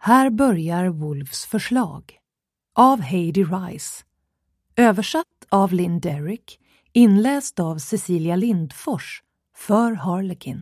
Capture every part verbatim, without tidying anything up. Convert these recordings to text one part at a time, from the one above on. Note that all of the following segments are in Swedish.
Här börjar Woolfs förslag av Heidi Rice. Översatt av Lynn Derrick, inläst av Cecilia Lindfors för Harlequin.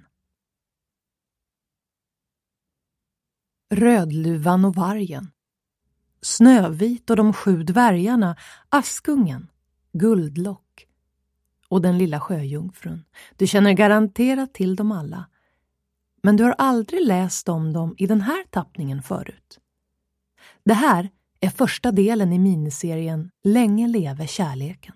Rödluvan och vargen. Snövit och de sju dvärgarna, Askungen, Guldlock och den lilla sjöjungfrun. Du känner garanterat till dem alla. Men du har aldrig läst om dem i den här tappningen förut. Det här är första delen i miniserien Länge leve kärleken.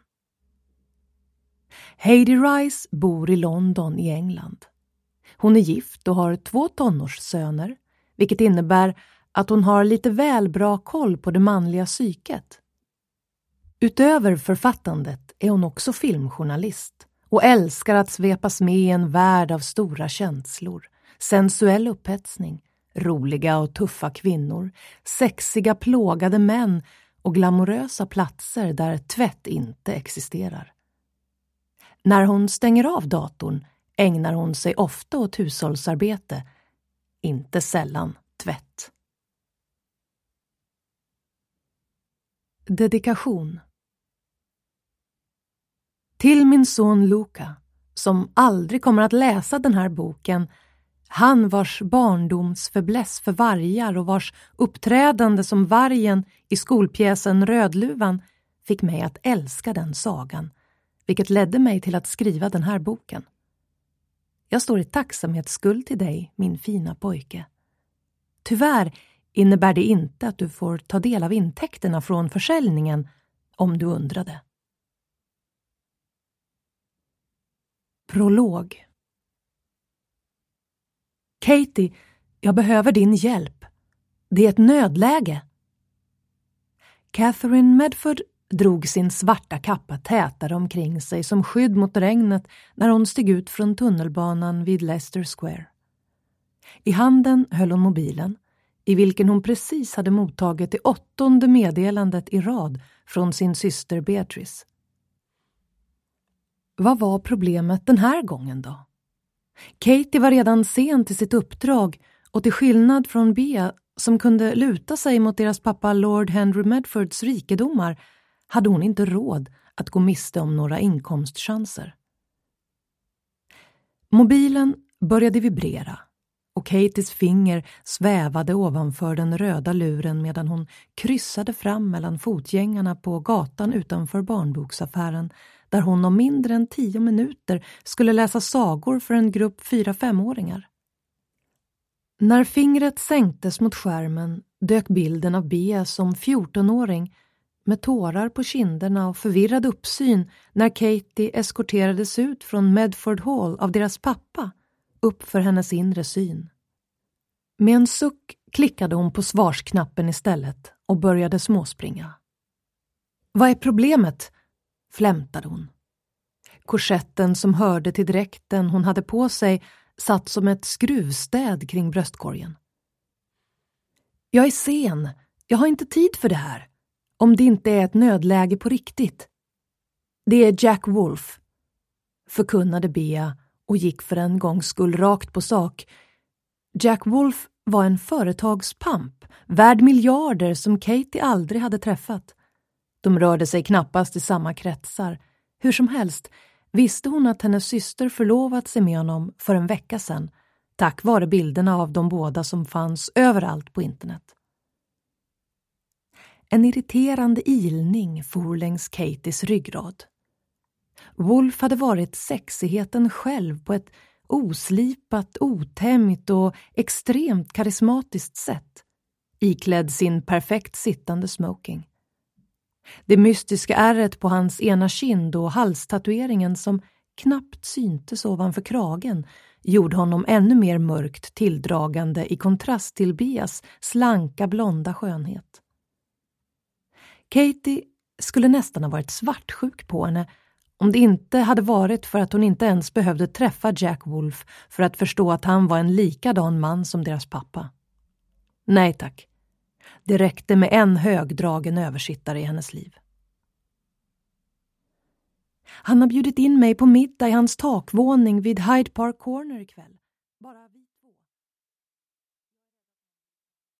Heidi Rice bor i London i England. Hon är gift och har två tonårssöner, vilket innebär att hon har lite väl bra koll på det manliga psyket. Utöver författandet är hon också filmjournalist och älskar att svepas med i en värld av stora känslor, sensuell upphetsning, roliga och tuffa kvinnor, sexiga plågade män och glamorösa platser där tvätt inte existerar. När hon stänger av datorn ägnar hon sig ofta åt hushållsarbete, inte sällan tvätt. Dedikation. Till min son Luca, som aldrig kommer att läsa den här boken, han vars barndomsfäbless för vargar och vars uppträdande som vargen i skolpjäsen Rödluvan fick mig att älska den sagan, vilket ledde mig till att skriva den här boken. Jag står i tacksamhetsskuld till dig, min fina pojke. Tyvärr innebär det inte att du får ta del av intäkterna från försäljningen, om du undrade. Prolog. Katie, jag behöver din hjälp. Det är ett nödläge. Catherine Medford drog sin svarta kappa tätare omkring sig som skydd mot regnet när hon steg ut från tunnelbanan vid Leicester Square. I handen höll hon mobilen, i vilken hon precis hade mottagit det åttonde meddelandet i rad från sin syster Beatrice. Vad var problemet den här gången då? Katie var redan sen till sitt uppdrag och till skillnad från Bea som kunde luta sig mot deras pappa Lord Henry Medfords rikedomar hade hon inte råd att gå miste om några inkomstchanser. Mobilen började vibrera och Katies finger svävade ovanför den röda luren medan hon kryssade fram mellan fotgängarna på gatan utanför barnboksaffären där hon om mindre än tio minuter skulle läsa sagor för en grupp fyra-femåringar. När fingret sänktes mot skärmen dök bilden av Bea som fjortonåring med tårar på kinderna och förvirrad uppsyn när Katie eskorterades ut från Medford Hall av deras pappa upp för hennes inre syn. Med en suck klickade hon på svarsknappen istället och började småspringa. Vad är problemet? Flämtade hon. Korsetten som hörde till dräkten hon hade på sig satt som ett skruvstäd kring bröstkorgen. Jag är sen. Jag har inte tid för det här. Om det inte är ett nödläge på riktigt. Det är Jack Wolf, förkunnade Bea och gick för en gångs skull rakt på sak. Jack Wolf var en företagspamp, värd miljarder som Katie aldrig hade träffat. De rörde sig knappast i samma kretsar. Hur som helst visste hon att hennes syster förlovat sig med honom för en vecka sedan, tack vare bilderna av de båda som fanns överallt på internet. En irriterande ilning for längs Katies ryggrad. Wolf hade varit sexigheten själv på ett oslipat, otämjt och extremt karismatiskt sätt, iklädd sin perfekt sittande smoking. Det mystiska ärret på hans ena kind och halstatueringen som knappt syntes ovanför kragen gjorde honom ännu mer mörkt tilldragande i kontrast till Beas slanka blonda skönhet. Katie skulle nästan ha varit svartsjuk på henne om det inte hade varit för att hon inte ens behövde träffa Jack Wolf för att förstå att han var en likadan man som deras pappa. Nej tack. Det räckte med en högdragen översittare i hennes liv. Han har bjudit in mig på middag i hans takvåning vid Hyde Park Corner ikväll. Bara